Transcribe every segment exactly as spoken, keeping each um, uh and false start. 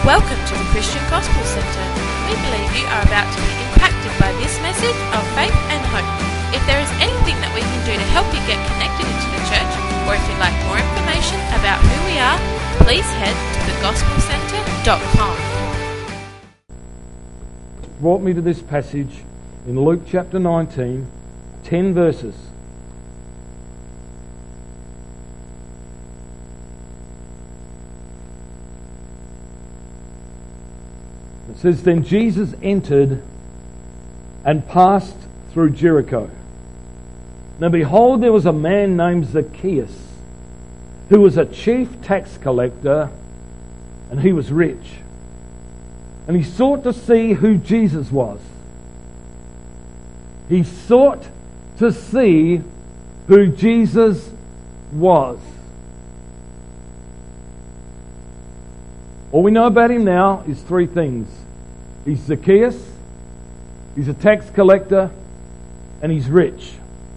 Welcome to the Christian Gospel Centre. We believe you are about to be impacted by this message of faith and hope. If there is anything that we can do to help you get connected into the church, or if you'd like more information about who we are, please head to the gospel centre dot com. Brought me to this passage in Luke chapter nineteen, ten verses. It says, "Then Jesus entered and passed through Jericho. Now behold, there was a man named Zacchaeus, who was a chief tax collector, and he was rich. And he sought to see who Jesus was. He sought to see who Jesus was. All we know about him now is three things. He's Zacchaeus, he's a tax collector, and he's rich.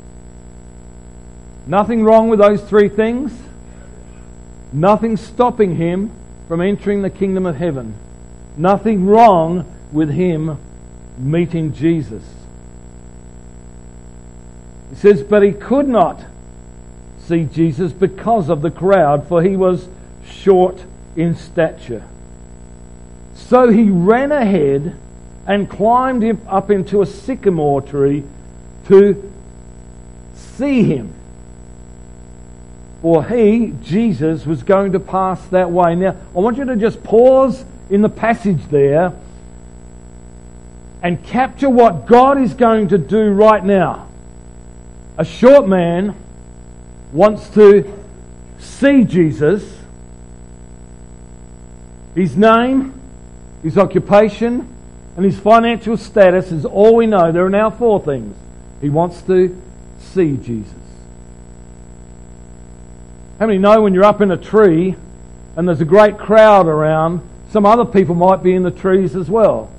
Nothing wrong with those three things. Nothing stopping him from entering the kingdom of heaven. Nothing wrong with him meeting Jesus. He says, but he could not see Jesus because of the crowd, for he was short in stature. So he ran ahead and climbed up into a sycamore tree to see him. For he, Jesus, was going to pass that way. Now, I want you to just pause in the passage there and capture what God is going to do right now. A short man wants to see Jesus. His name, his occupation, and his financial status is all we know. There are now four things. He wants to see Jesus. How many know when you're up in a tree and there's a great crowd around, some other people might be in the trees as well?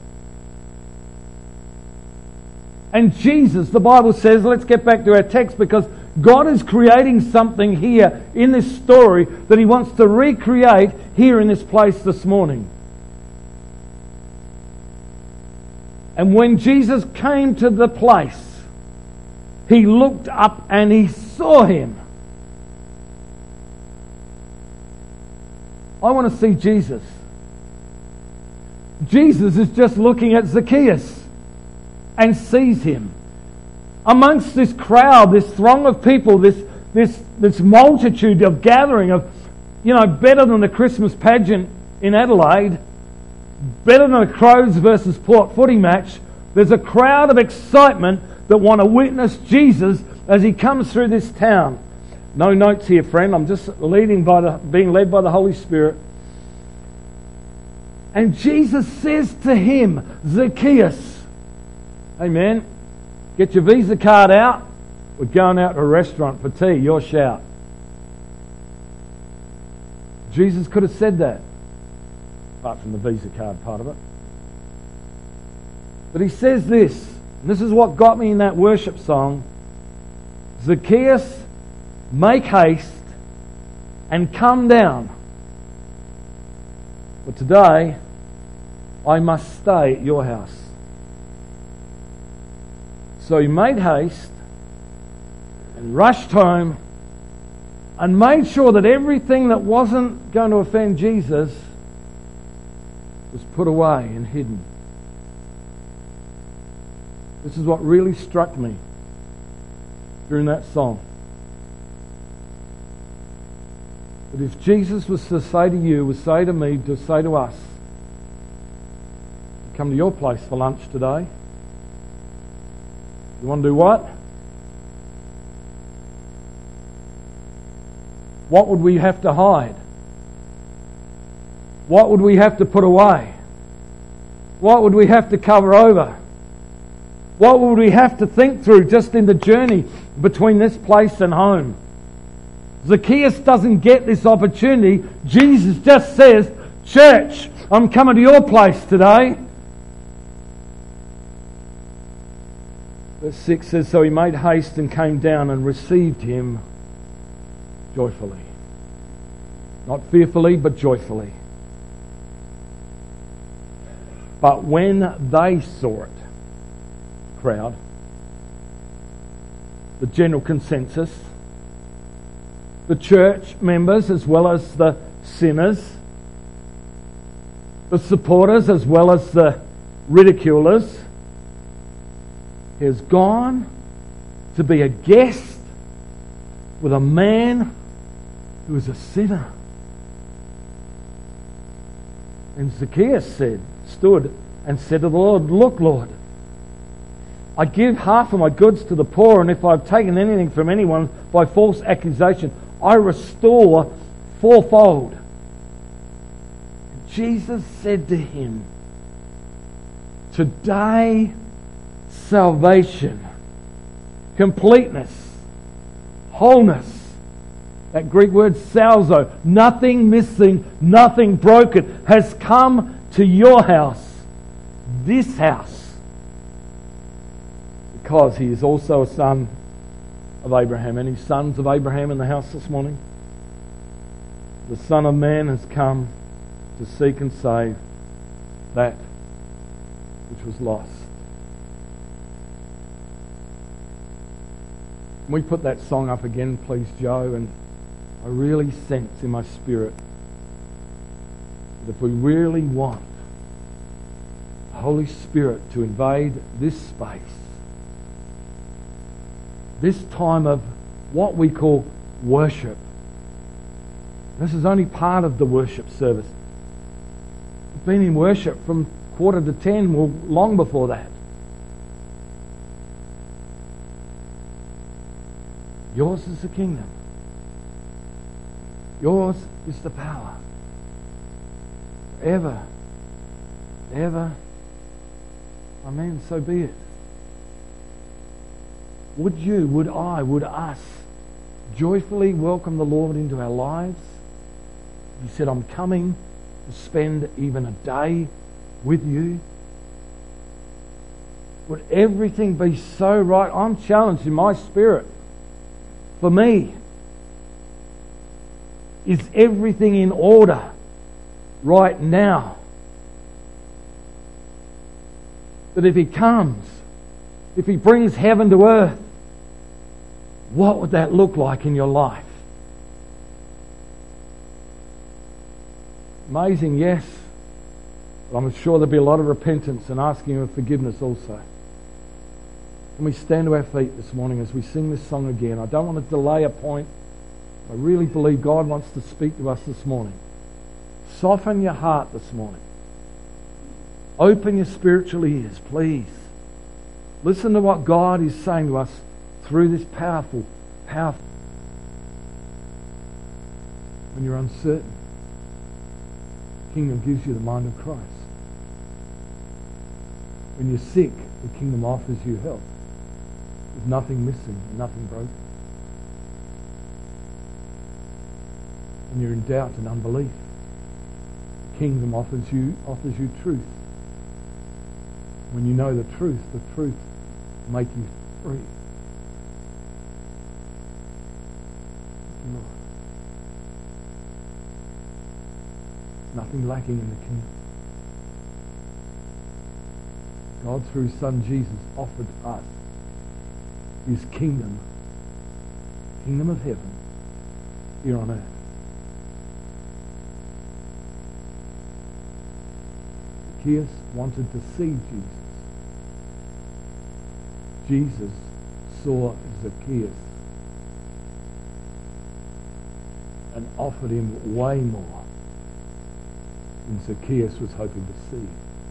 And Jesus, the Bible says, let's get back to our text, because God is creating something here in this story that he wants to recreate here in this place this morning. And when Jesus came to the place, he looked up and he saw him. I want to see Jesus. Jesus is just looking at Zacchaeus and sees him. Amongst this crowd, this throng of people, this this this multitude of gathering of, you know, better than the Christmas pageant in Adelaide, better than the Crows versus Port footy match, there's a crowd of excitement that want to witness Jesus as he comes through this town. No notes here, friend. I'm just leading by the, being led by the Holy Spirit. And Jesus says to him, Zacchaeus, amen, get your Visa card out. We're going out to a restaurant for tea. Your shout. Jesus could have said that, apart from the Visa card part of it. But he says this, and this is what got me in that worship song. Zacchaeus, make haste and come down, for today I must stay at your house. So he made haste and rushed home and made sure that everything that wasn't going to offend Jesus was put away and hidden. This is what really struck me during that song. But if Jesus was to say to you, was say to me, to say to us, come to your place for lunch today, you want to do what? What would we have to hide? What would we have to put away? What would we have to cover over? What would we have to think through just in the journey between this place and home? Zacchaeus doesn't get this opportunity. Jesus just says, church, I'm coming to your place today. Verse six says, so he made haste and came down and received him joyfully. Not fearfully, but joyfully. But when they saw it, crowd, the general consensus, the church members as well as the sinners, the supporters as well as the ridiculers, he has gone to be a guest with a man who is a sinner. And Zacchaeus said, stood and said to the Lord, "Look, Lord, I give half of my goods to the poor, and if I've taken anything from anyone by false accusation, I restore fourfold." Jesus said to him, "Today, salvation, completeness, wholeness," that Greek word salzo, nothing missing, nothing broken, has come to your house, this house, because he is also a son of Abraham. Any sons of Abraham in the house this morning? The Son of Man has come to seek and save that which was lost. Can we put that song up again, please, Joe? And I really sense in my spirit that if we really want the Holy Spirit to invade this space, this time of what we call worship, this is only part of the worship service. We've been in worship from quarter to ten, well, long before that. Yours is the kingdom. Yours is the power. Forever, ever. Amen. So be it. Would you, would I, would us joyfully welcome the Lord into our lives? He said, "I'm coming to spend even a day with you." Would everything be so right? I'm challenged in my spirit. For me, is everything in order right now? That if he comes, if he brings heaven to earth, what would that look like in your life? Amazing, yes. But I'm sure there'll be a lot of repentance and asking of forgiveness also. Can we stand to our feet this morning as we sing this song again? I don't want to delay a point. I really believe God wants to speak to us this morning. Soften your heart this morning. Open your spiritual ears, please. Listen to what God is saying to us through this powerful, powerful. When you're uncertain, the kingdom gives you the mind of Christ. When you're sick, the kingdom offers you health. With nothing missing and nothing broken. When you're in doubt and unbelief, the kingdom offers you offers you truth. When you know the truth, the truth will make you free. Lord. Nothing lacking in the kingdom. God, through His Son Jesus, offered us His kingdom, kingdom of heaven, here on earth. Zacchaeus wanted to see Jesus. Jesus saw Zacchaeus and offered him way more than Zacchaeus was hoping to see.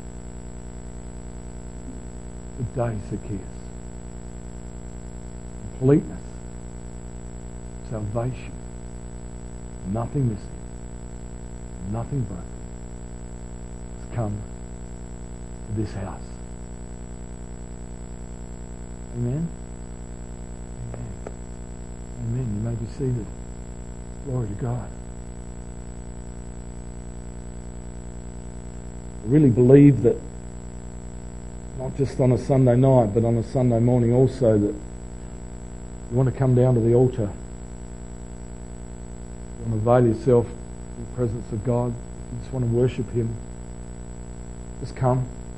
Today, Zacchaeus. Completeness, salvation, nothing missing, nothing broken, has come to this house. Amen? Amen. Amen. You may be seated. Glory to God. I really believe that not just on a Sunday night, but on a Sunday morning also, that you want to come down to the altar. You want to avail yourself in the presence of God. You just want to worship Him. Just come.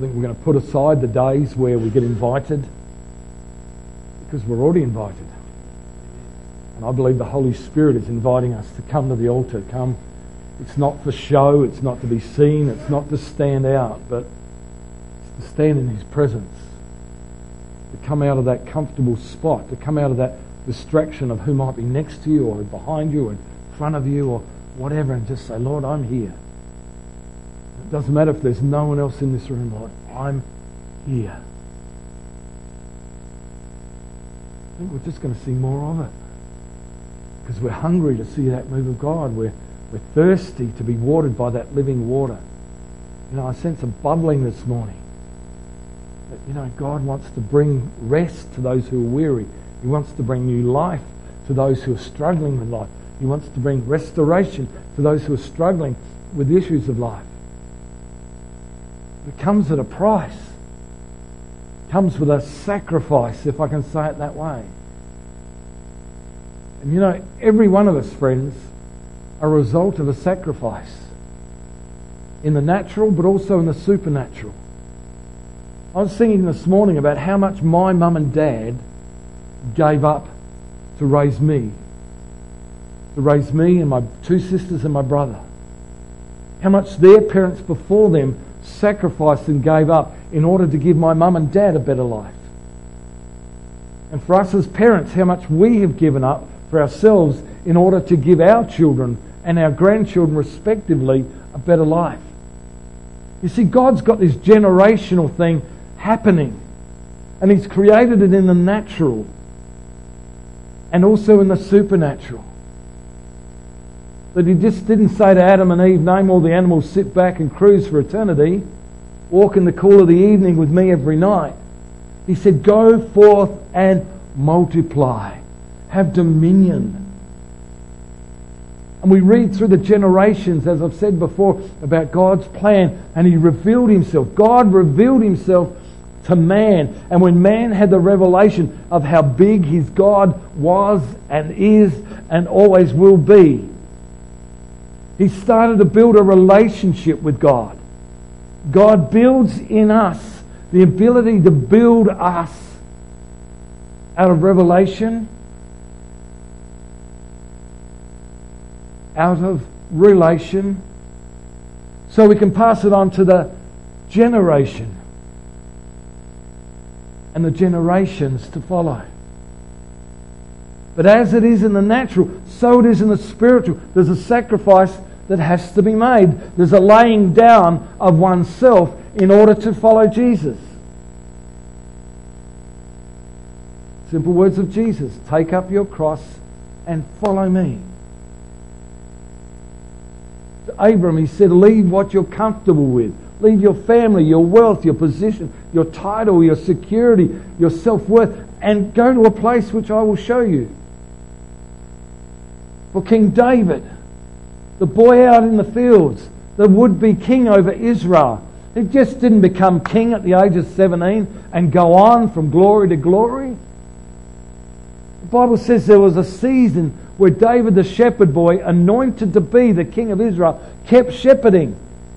think we're going to put aside the days where we get invited, because we're already invited. And I believe the Holy Spirit is inviting us to come to the altar. Come. It's not for show, it's not to be seen, it's not to stand out, but it's to stand in His presence. To come out of that comfortable spot, to come out of that distraction of who might be next to you or behind you or in front of you or whatever, and just say, Lord, I'm here. It doesn't matter if there's no one else in this room, Lord, I'm here. I think we're just going to see more of it, because we're hungry to see that move of God. We're, we're thirsty to be watered by that living water. You know, I sense a bubbling this morning. That, you know, God wants to bring rest to those who are weary. He wants to bring new life to those who are struggling with life. He wants to bring restoration to those who are struggling with the issues of life. It comes at a price. It comes with a sacrifice, if I can say it that way. And you know, every one of us, friends, are a result of a sacrifice. In the natural, but also in the supernatural. I was thinking this morning about how much my mum and dad gave up to raise me. To raise me and my two sisters and my brother. How much their parents before them sacrificed and gave up in order to give my mum and dad a better life. And for us as parents, how much we have given up for ourselves in order to give our children and our grandchildren respectively a better life. You see, God's got this generational thing happening, and He's created it in the natural and also in the supernatural. That He just didn't say to Adam and Eve, name all the animals, sit back and cruise for eternity, walk in the cool of the evening with me every night. He said, go forth and multiply, have dominion. And we read through the generations, as I've said before, about God's plan, and He revealed Himself. God revealed Himself to man. And when man had the revelation of how big his God was and is and always will be, he started to build a relationship with God. God builds in us the ability to build us out of revelation, out of relation, so we can pass it on to the generation and the generations to follow. But as it is in the natural, so it is in the spiritual. There's a sacrifice that has to be made. There's a laying down of oneself in order to follow Jesus. Simple words of Jesus. Take up your cross and follow me. To Abram, He said, leave what you're comfortable with. Leave your family, your wealth, your position, your title, your security, your self-worth, and go to a place which I will show you. For King David, the boy out in the fields, the would-be king over Israel, he just didn't become king at the age of seventeen and go on from glory to glory. The Bible says there was a season where David the shepherd boy, anointed to be the king of Israel, kept shepherding.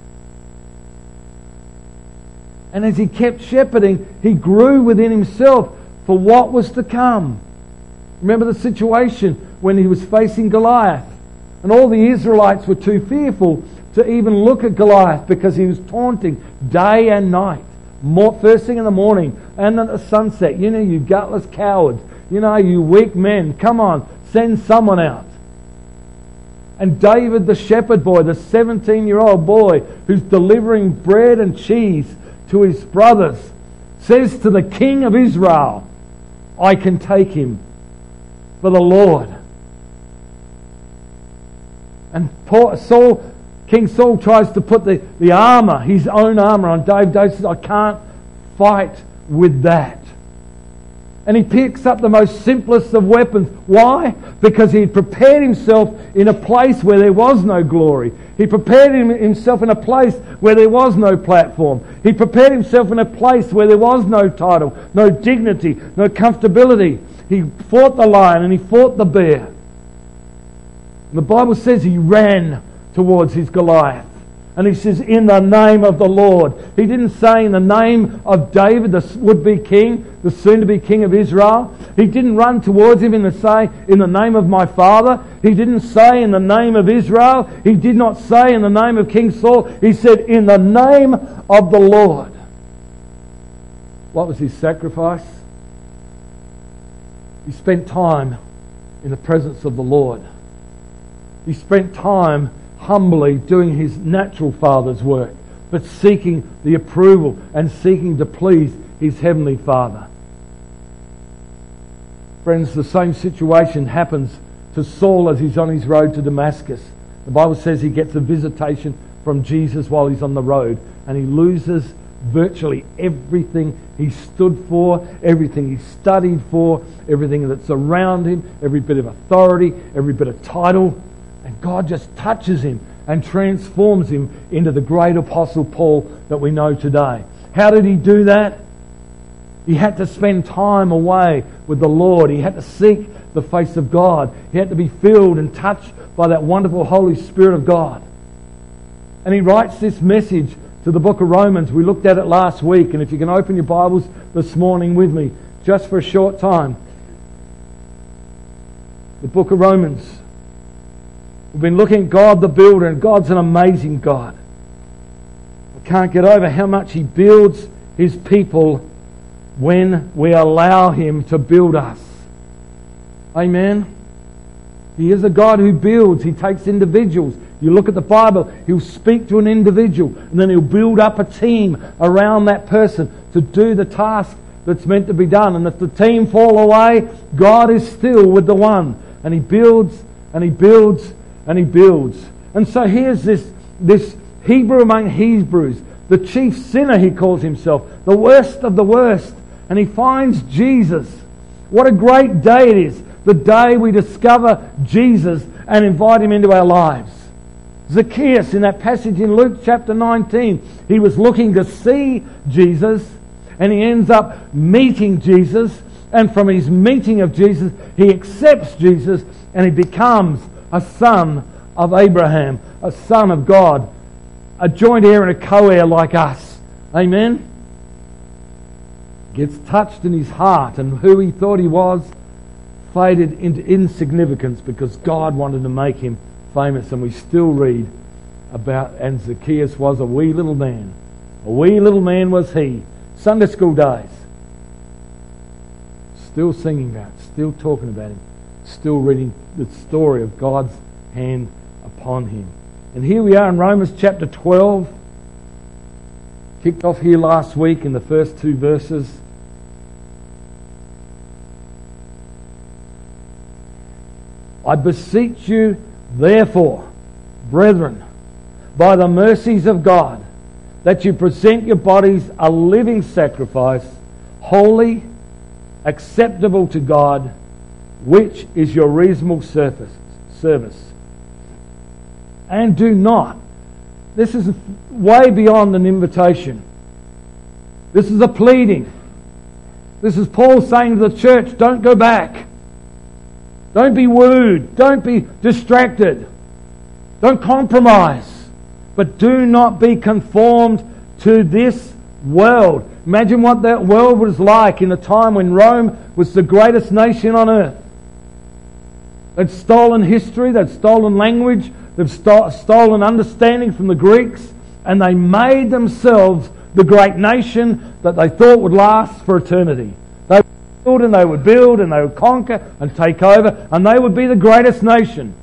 And as he kept shepherding, he grew within himself for what was to come. Remember the situation when he was facing Goliath. And all the Israelites were too fearful to even look at Goliath because he was taunting day and night. More, first thing in the morning and at the sunset. You know, you gutless cowards. You know, you weak men. Come on, send someone out. And David the shepherd boy, the seventeen-year-old boy who's delivering bread and cheese to his brothers, says to the king of Israel, I can take him for the Lord. And Paul, Saul, King Saul tries to put the, the armour, his own armour on David. David says, I can't fight with that. And he picks up the most simplest of weapons. Why? Because he had prepared himself in a place where there was no glory. He prepared himself in a place where there was no platform. He prepared himself in a place where there was no title, no dignity, no comfortability. He fought the lion and he fought the bear. And the Bible says he ran towards his Goliath. And he says, in the name of the Lord. He didn't say in the name of David, the would-be king, the soon-to-be king of Israel. He didn't run towards him and say, in the name of my father. He didn't say in the name of Israel. He did not say in the name of King Saul. He said, in the name of the Lord. What was his sacrifice? He spent time in the presence of the Lord. He spent time humbly doing his natural father's work, but seeking the approval and seeking to please his heavenly Father. Friends, the same situation happens to Saul as he's on his road to Damascus. The Bible says he gets a visitation from Jesus while he's on the road, and he loses virtually everything he stood for, everything he studied for, everything that's around him, every bit of authority, every bit of title. And God just touches him and transforms him into the great Apostle Paul that we know today. How did he do that? He had to spend time away with the Lord. He had to seek the face of God. He had to be filled and touched by that wonderful Holy Spirit of God. And he writes this message to the book of Romans. We looked at it last week, and if you can open your Bibles this morning with me, just for a short time. The book of Romans. We've been looking at God the builder, and God's an amazing God. I can't get over how much He builds His people when we allow Him to build us. Amen? He is a God who builds. He takes individuals. You look at the Bible, He'll speak to an individual, and then He'll build up a team around that person to do the task that's meant to be done. And if the team fall away, God is still with the one. And He builds, and He builds, and He builds. And so here's this, this Hebrew among Hebrews, the chief sinner, he calls himself, the worst of the worst. And he finds Jesus. What a great day it is, the day we discover Jesus and invite Him into our lives. Zacchaeus, in that passage in Luke chapter nineteen, he was looking to see Jesus, and he ends up meeting Jesus, and from his meeting of Jesus, he accepts Jesus, and he becomes a son of Abraham, a son of God, a joint heir and a co-heir like us. Amen? Gets touched in his heart, and who he thought he was faded into insignificance because God wanted to make him famous. And we still read about, and Zacchaeus was a wee little man. A wee little man was he. Sunday school days. Still singing about it, still talking about him, still reading the story of God's hand upon him. And here we are in Romans chapter twelve. Kicked off here last week in the first two verses. I beseech you, therefore, brethren, by the mercies of God, that you present your bodies a living sacrifice, holy, acceptable to God, which is your reasonable service. service. And do not. This is way beyond an invitation. This is a pleading. This is Paul saying to the church, don't go back. Don't be wooed. Don't be distracted. Don't compromise. But do not be conformed to this world. Imagine what that world was like in a time when Rome was the greatest nation on earth. They'd stolen history, they'd stolen language, they've st- stolen understanding from the Greeks, and they made themselves the great nation that they thought would last for eternity. They would build and they would build and they would conquer and take over, and they would be the greatest nation.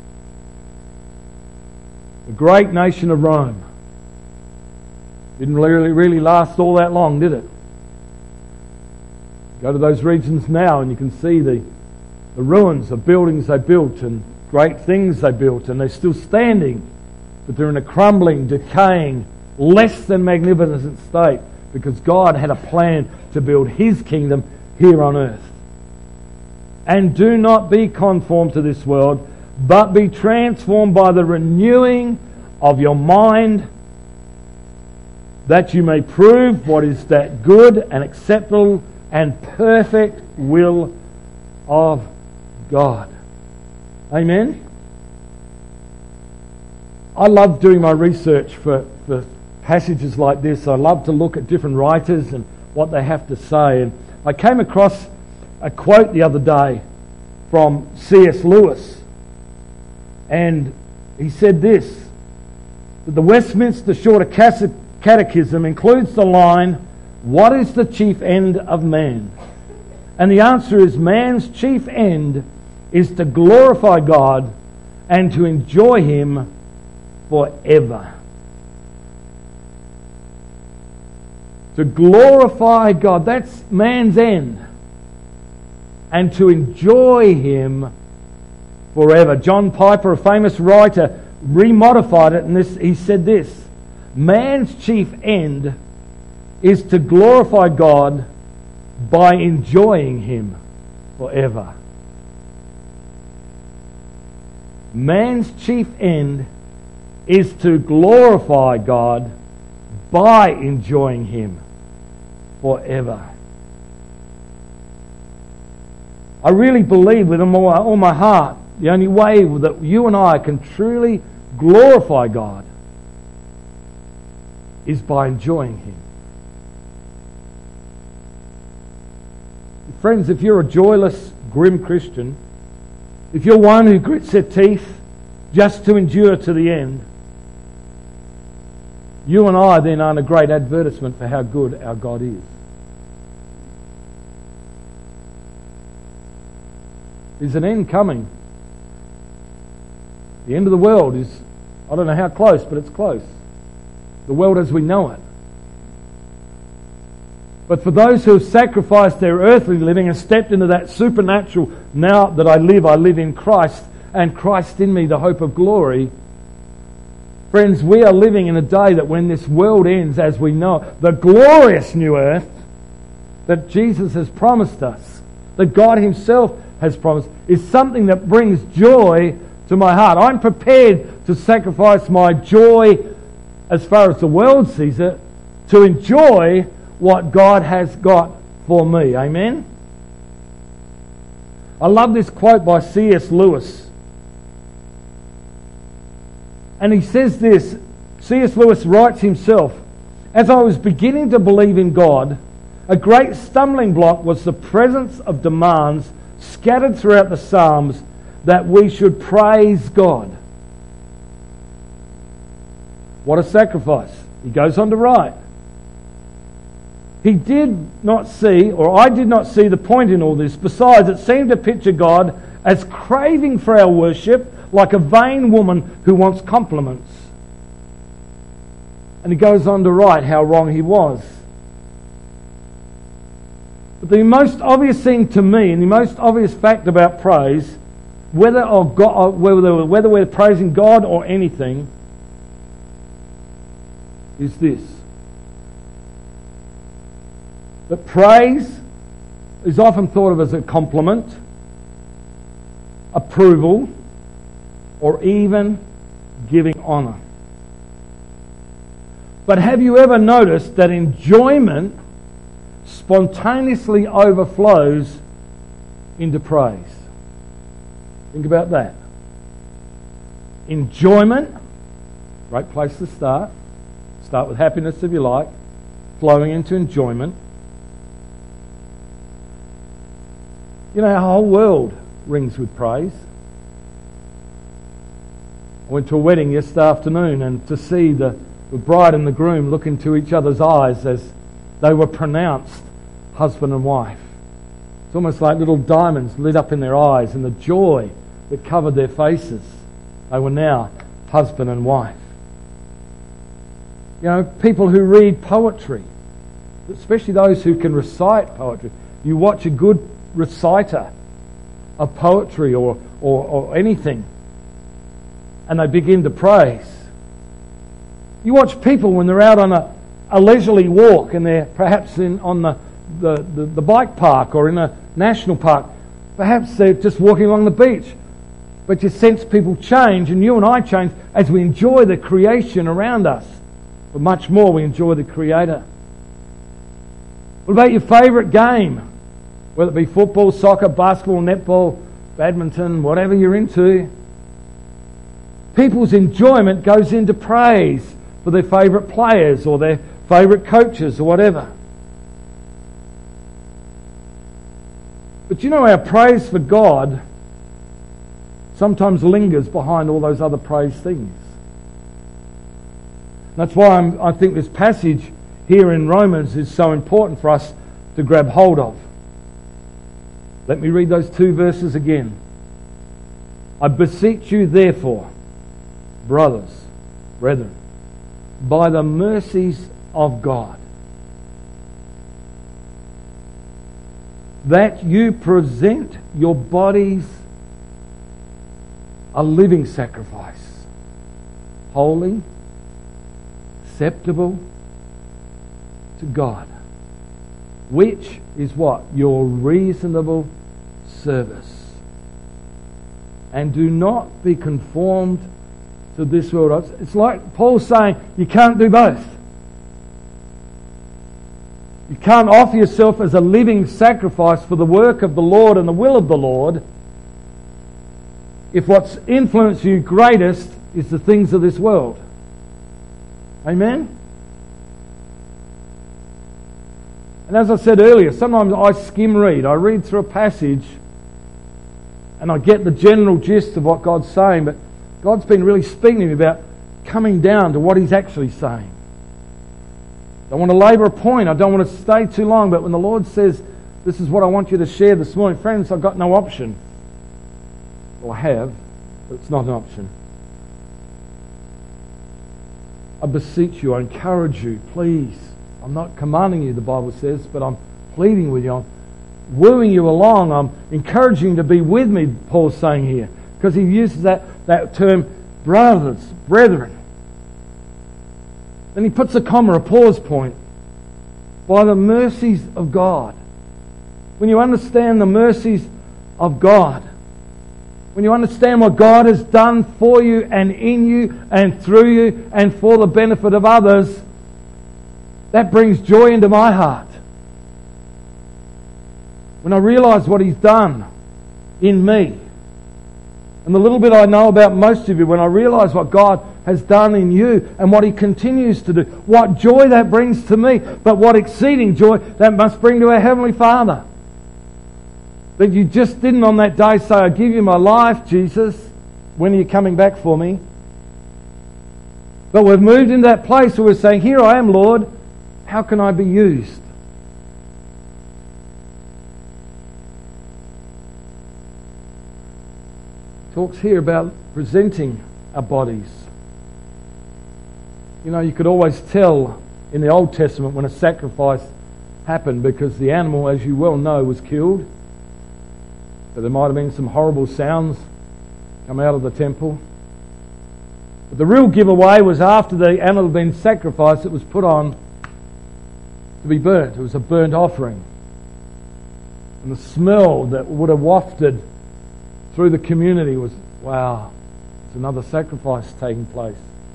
The great nation of Rome. Didn't really, really last all that long, did it? Go to those regions now and you can see the, the ruins of buildings they built and great things they built, and they're still standing, but they're in a crumbling, decaying, less than magnificent state because God had a plan to build His kingdom here on earth. And do not be conformed to this world, but be transformed by the renewing of your mind, that you may prove what is that good and acceptable and perfect will of God. Amen? I love doing my research for, for passages like this. I love to look at different writers and what they have to say. And I came across a quote the other day from C S Lewis. And he said this, that the Westminster Shorter Catechism includes the line, "What is the chief end of man?" And the answer is, man's chief end is to glorify God and to enjoy Him forever. To glorify God, that's man's end. And to enjoy Him forever. John Piper, a famous writer, remodified it, and this, he said this, man's chief end is to glorify God by enjoying Him forever. Man's chief end is to glorify God by enjoying Him forever. I really believe with all my, all my heart, the only way that you and I can truly glorify God is by enjoying Him. Friends, if you're a joyless, grim Christian, if you're one who grits their teeth just to endure to the end, you and I then aren't a great advertisement for how good our God is. There's an end coming. The end of the world is, I don't know how close, but it's close. The world as we know it. But for those who have sacrificed their earthly living and stepped into that supernatural, now that I live, I live in Christ, and Christ in me, the hope of glory. Friends, we are living in a day that when this world ends as we know it, the glorious new earth that Jesus has promised us, that God Himself has promised, is something that brings joy to my heart. I'm prepared to sacrifice my joy as far as the world sees it to enjoy what God has got for me. Amen? I love this quote by C S Lewis. And he says this, C S Lewis writes himself, "As I was beginning to believe in God, a great stumbling block was the presence of demands scattered throughout the Psalms that we should praise God." What a sacrifice. He goes on to write, "He did not see, or I did not see the point in all this. Besides, it seemed to picture God as craving for our worship like a vain woman who wants compliments." And he goes on to write how wrong he was. But the most obvious thing to me, and the most obvious fact about praise, whether, or God, or whether, whether we're praising God or anything, is this. That praise is often thought of as a compliment, approval, or even giving honour. But have you ever noticed that enjoyment spontaneously overflows into praise? Think about that. Enjoyment, great place to start. Start with happiness if you like, flowing into enjoyment. You know, our whole world rings with praise. I went to a wedding yesterday afternoon, and to see the, the bride and the groom look into each other's eyes as they were pronounced husband and wife. It's almost like little diamonds lit up in their eyes, and the joy that covered their faces. They were now husband and wife. You know, people who read poetry, especially those who can recite poetry. You watch a good reciter of poetry or, or, or anything, and they begin to praise. You watch people when they're out on a, a leisurely walk, and they're perhaps in on the, the, the, the bike park or in a national park. Perhaps they're just walking along the beach. But you sense people change, and you and I change as we enjoy the creation around us. But much more, we enjoy the Creator. What about your favourite game? Whether it be football, soccer, basketball, netball, badminton, whatever you're into. people's enjoyment goes into praise for their favourite players or their favourite coaches or whatever. But you know, our praise for God sometimes lingers behind all those other praise things. That's why I'm, I think this passage here in Romans is so important for us to grab hold of. Let me read those two verses again. I beseech you therefore, brothers, brethren, by the mercies of God, that you present your bodies a living sacrifice, holy, acceptable to God, which is what? Your reasonable service. And do not be conformed to this world. It's like Paul's saying, you can't do both. You can't offer yourself as a living sacrifice for the work of the Lord and the will of the Lord if what's influenced you greatest is the things of this world. Amen? And as I said earlier, sometimes I skim read. I read through a passage and I get the general gist of what God's saying, but God's been really speaking to me about coming down to what He's actually saying. I don't want to labour a point. I don't want to stay too long, but when the Lord says, this is what I want you to share this morning, friends, I've got no option. Well, I have, but it's not an option. I beseech you, I encourage you, please. I'm not commanding you, the Bible says, but I'm pleading with you. I'm wooing you along. I'm encouraging you to be with me, Paul's saying here, because he uses that, that term, brothers, brethren. Then he puts a comma, a pause point. By the mercies of God. When you understand the mercies of God, when you understand what God has done for you and in you and through you and for the benefit of others, that brings joy into my heart. When I realise what He's done in me, and the little bit I know about most of you, when I realise what God has done in you and what He continues to do, what joy that brings to me, but what exceeding joy that must bring to our Heavenly Father. That you just didn't on that day say, I give you my life, Jesus. When are you coming back for me? But we've moved into that place where we're saying, here I am, Lord. How can I be used? Talks here about presenting our bodies. You know, you could always tell in the Old Testament when a sacrifice happened because the animal, as you well know, was killed. So there might have been some horrible sounds come out of the temple. But the real giveaway was after the animal had been sacrificed, it was put on to be burnt. It was a burnt offering. And the smell that would have wafted through the community was, wow, it's another sacrifice taking place.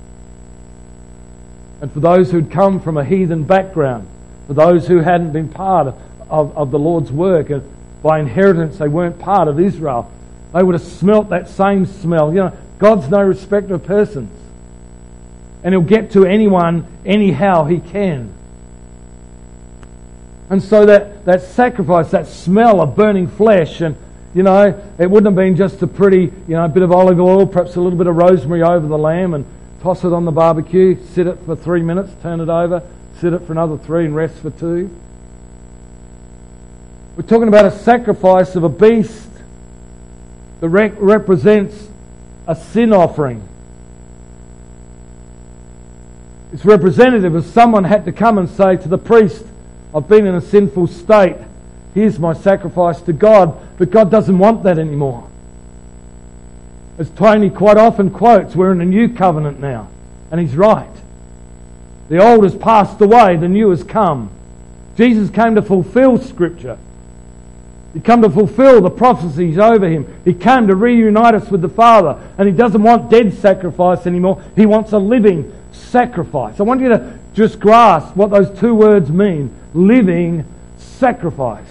And for those who'd come from a heathen background, for those who hadn't been part of, of, of the Lord's work, and by inheritance they weren't part of Israel, they would have smelt that same smell. You know, God's no respecter of persons. And He'll get to anyone anyhow He can. And so that, that sacrifice, that smell of burning flesh, and you know, it wouldn't have been just a pretty, you know, a bit of olive oil, perhaps a little bit of rosemary over the lamb and toss it on the barbecue, sit it for three minutes, turn it over, sit it for another three and rest for two. We're talking about a sacrifice of a beast that re- represents a sin offering. It's representative of someone had to come and say to the priest, I've been in a sinful state. Here's my sacrifice to God. But God doesn't want that anymore. As Tony quite often quotes, we're in a new covenant now. And he's right. The old has passed away, the new has come. Jesus came to fulfill Scripture. He came to fulfill the prophecies over Him. He came to reunite us with the Father. And He doesn't want dead sacrifice anymore. He wants a living sacrifice. I want you to just grasp what those two words mean. Living sacrifice.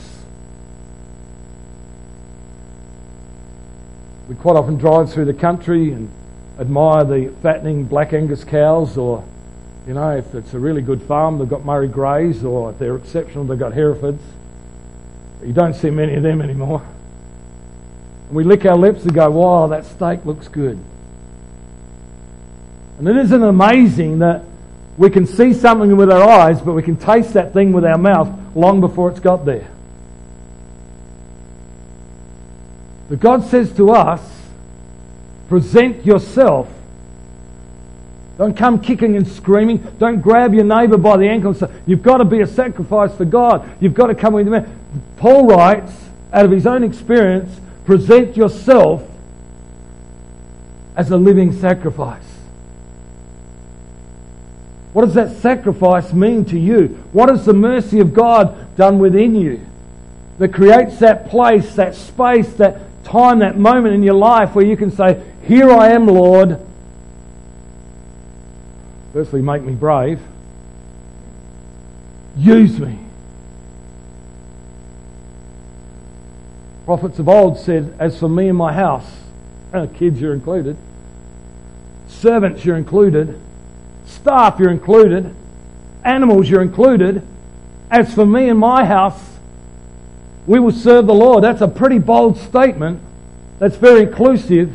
We quite often drive through the country and admire the fattening Black Angus cows, or, you know, if it's a really good farm, they've got Murray Greys, or if they're exceptional, they've got Herefords. You don't see many of them anymore. And we lick our lips and go, wow, that steak looks good. And it isn't amazing that we can see something with our eyes, but we can taste that thing with our mouth long before it's got there. But God says to us, present yourself. Don't come kicking and screaming. Don't grab your neighbour by the ankle and say, you've got to be a sacrifice for God. You've got to come with me. Paul writes, out of his own experience, present yourself as a living sacrifice. What does that sacrifice mean to you? What has the mercy of God done within you that creates that place, that space, that time, that moment in your life where you can say, here I am, Lord. Firstly, make me brave. Use me. Prophets of old said, as for me and my house, kids you're included, servants you're included, staff you're included, animals you're included, as for me and my house, we will serve the Lord. That's a pretty bold statement. That's very inclusive.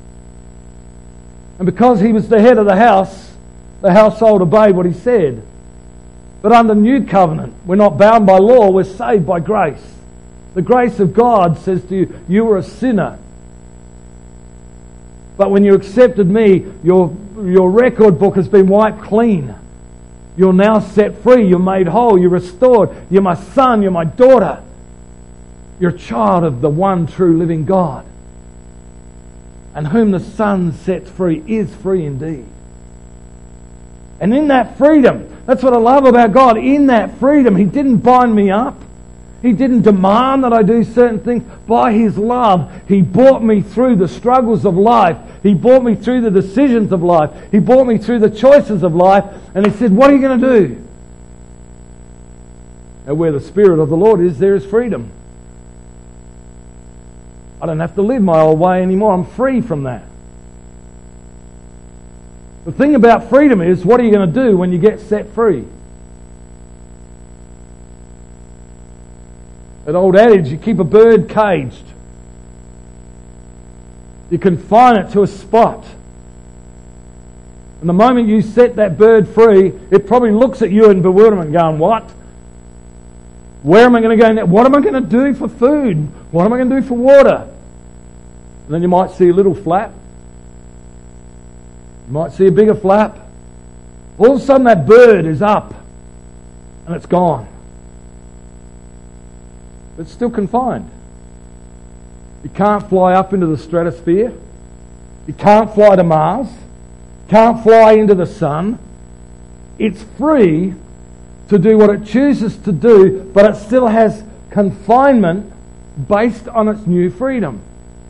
And because he was the head of the house, the household obeyed what he said. But under the new covenant, we're not bound by law, we're saved by grace. The grace of God says to you, you were a sinner. But when you accepted me, your, your record book has been wiped clean. You're now set free, you're made whole, you're restored. You're my son, you're my daughter. You're a child of the one true living God. And whom the Son sets free is free indeed. And in that freedom, that's what I love about God. In that freedom, He didn't bind me up. He didn't demand that I do certain things. By His love, He brought me through the struggles of life. He brought me through the decisions of life. He brought me through the choices of life. And He said, what are you going to do? And where the Spirit of the Lord is, there is freedom. I don't have to live my old way anymore. I'm free from that. The thing about freedom is, what are you going to do when you get set free? An old adage, you keep a bird caged. You confine it to a spot. And the moment you set that bird free, it probably looks at you in bewilderment going, what? Where am I going to go now? What am I going to do for food? What am I going to do for water? And then you might see a little flap. You might see a bigger flap. All of a sudden that bird is up and it's gone. It's still confined. You can't fly up into the stratosphere. You can't fly to Mars. You can't fly into the sun. It's free to do what it chooses to do, but it still has confinement based on its new freedom.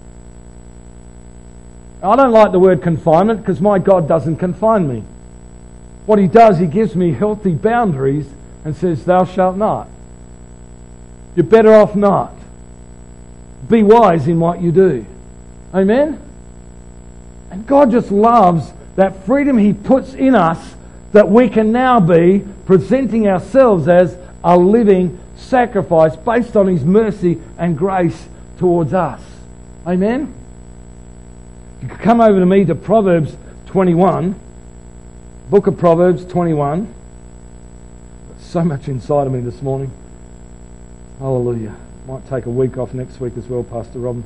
I don't like the word confinement because my God doesn't confine me. What He does, He gives me healthy boundaries and says, thou shalt not. You're better off not. Be wise in what you do. Amen? And God just loves that freedom He puts in us, that we can now be presenting ourselves as a living sacrifice based on His mercy and grace towards us. Amen? You could come over to me to Proverbs twenty-one, book of Proverbs twenty-one. There's so much inside of me this morning. Hallelujah. Might take a week off next week as well, Pastor Robin.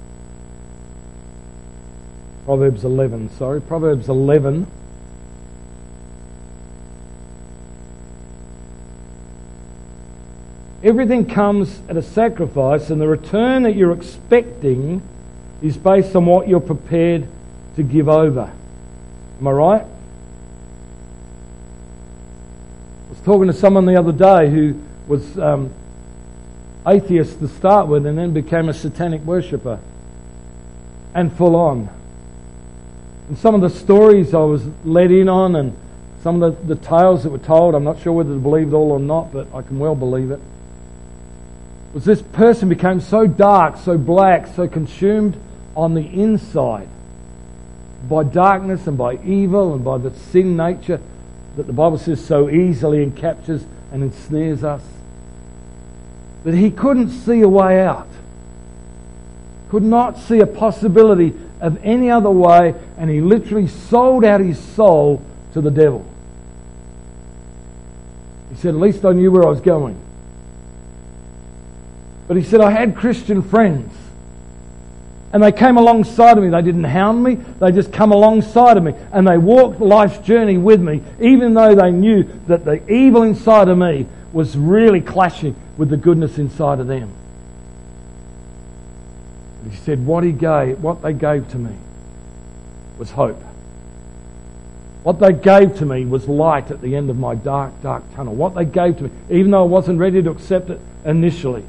Proverbs eleven, sorry. Proverbs eleven. Everything comes at a sacrifice, and the return that you're expecting is based on what you're prepared to give over. Am I right? I was talking to someone the other day who was um, atheist to start with and then became a satanic worshipper. And full on. And some of the stories I was led in on and some of the, the tales that were told, I'm not sure whether to believe it all or not, but I can well believe it, was this person became so dark, so black, so consumed on the inside by darkness and by evil and by the sin nature that the Bible says so easily encaptures and ensnares us, that he couldn't see a way out, could not see a possibility of any other way, and he literally sold out his soul to the devil. He said, at least I knew where I was going. But he said, I had Christian friends, and they came alongside of me. They didn't hound me, they just come alongside of me, and they walked life's journey with me, even though they knew that the evil inside of me was really clashing with the goodness inside of them. He said, what he gave, what they gave to me was hope. What they gave to me was light at the end of my dark, dark tunnel. What they gave to me, even though I wasn't ready to accept it initially.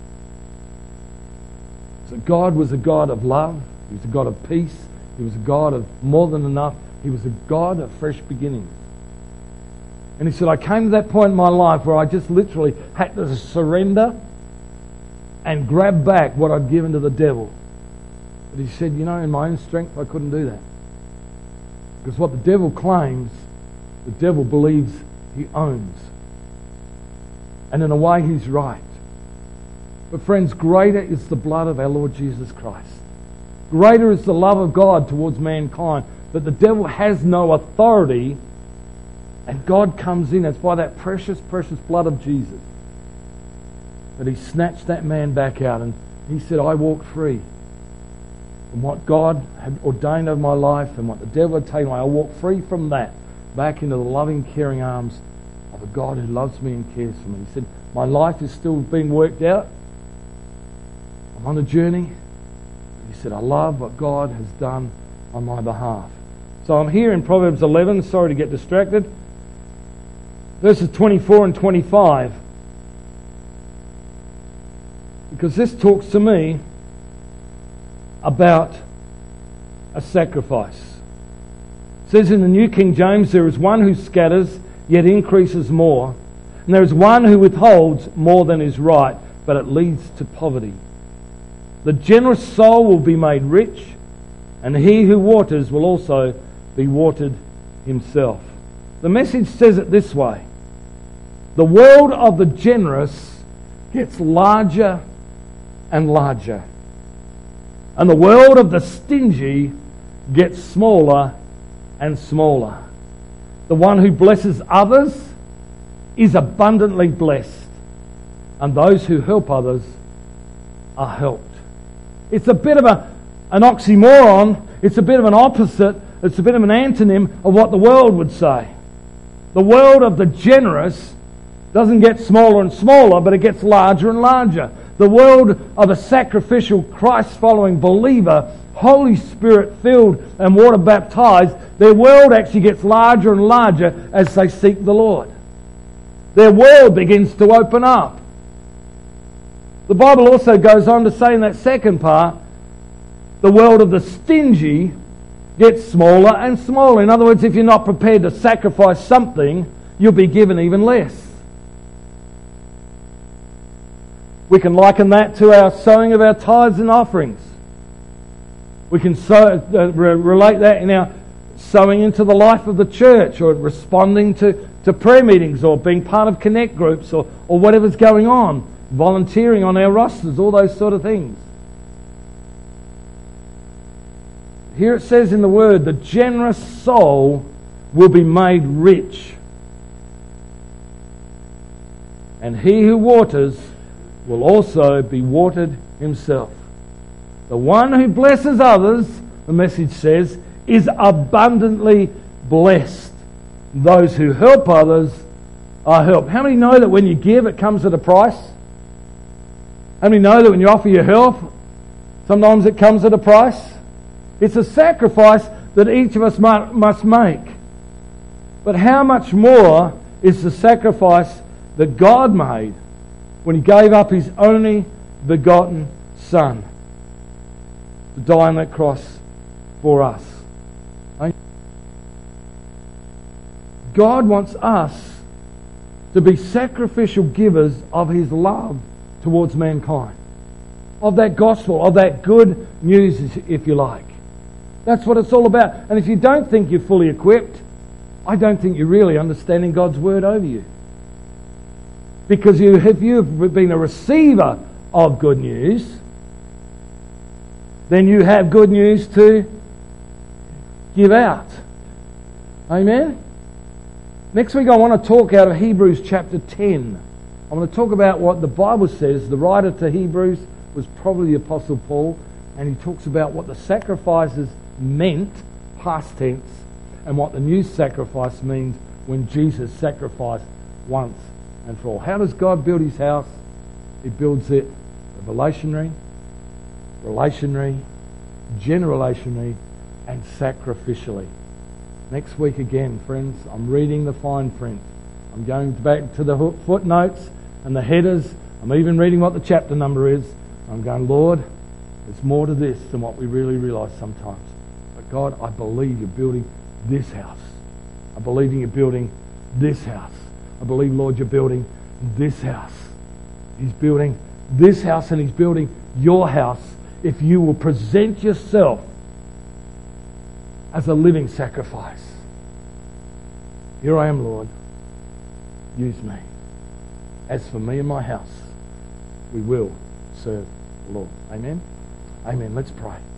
So God was a God of love. He was a God of peace. He was a God of more than enough. He was a God of fresh beginnings. And he said, I came to that point in my life where I just literally had to surrender and grab back what I'd given to the devil. But he said, you know, in my own strength, I couldn't do that. Because what the devil claims, the devil believes he owns. And in a way, he's right. But friends, greater is the blood of our Lord Jesus Christ. Greater is the love of God towards mankind, that the devil has no authority, and God comes in. It's by that precious, precious blood of Jesus that he snatched that man back out, and he said, I walk free from what God had ordained of my life and what the devil had taken away. I walk free from that back into the loving, caring arms of a God who loves me and cares for me. He said, my life is still being worked out. I'm on a journey. He said, I love what God has done on my behalf. So I'm here in Proverbs eleven. Sorry to get distracted. Verses twenty-four and twenty-five. Because this talks to me about a sacrifice. It says in the New King James, there is one who scatters, yet increases more. And there is one who withholds more than is right, but it leads to poverty. The generous soul will be made rich, and he who waters will also be watered himself. The Message says it this way. The world of the generous gets larger and larger, and the world of the stingy gets smaller and smaller. The one who blesses others is abundantly blessed, and those who help others are helped. It's a bit of a, an oxymoron. It's a bit of an opposite. It's a bit of an antonym of what the world would say. The world of the generous doesn't get smaller and smaller, but it gets larger and larger. The world of a sacrificial, Christ-following believer, Holy Spirit-filled and water-baptized, their world actually gets larger and larger as they seek the Lord. Their world begins to open up. The Bible also goes on to say in that second part, the world of the stingy gets smaller and smaller. In other words, if you're not prepared to sacrifice something, you'll be given even less. We can liken that to our sowing of our tithes and offerings. We can sow, uh, re- relate that in our sowing into the life of the church, or responding to, to prayer meetings, or being part of connect groups, or, or whatever's going on, volunteering on our rosters, all those sort of things. Here it says in the Word, the generous soul will be made rich, and he who waters will also be watered himself. The one who blesses others, the Message says, is abundantly blessed. Those who help others are helped. How many know that when you give, it comes at a price? How many know that when you offer your help, sometimes it comes at a price? It's a sacrifice that each of us must make. But how much more is the sacrifice that God made when He gave up His only begotten Son to die on that cross for us? God wants us to be sacrificial givers of His love towards mankind, of that gospel, of that good news, if you like. That's what it's all about. And if you don't think you're fully equipped, I don't think you're really understanding God's word over you. Because you, if you've been a receiver of good news, then you have good news to give out. Amen? Next week I want to talk out of Hebrews chapter ten. I want to talk about what the Bible says. The writer to Hebrews was probably the Apostle Paul, and he talks about what the sacrifices meant, past tense, and what the new sacrifice means when Jesus sacrificed once and for all. How does God build his house? He builds it revelationary, relationary, generationary, and sacrificially. Next week again, friends, I'm reading the fine print. I'm going back to the footnotes and the headers. I'm even reading what the chapter number is. I'm going, Lord, there's more to this than what we really realise sometimes. But God, I believe you're building this house. I believe you're building this house. I believe, Lord, you're building this house. He's building this house, and he's building your house if you will present yourself as a living sacrifice. Here I am, Lord. Use me. As for me and my house, we will serve the Lord. Amen? Amen. Let's pray.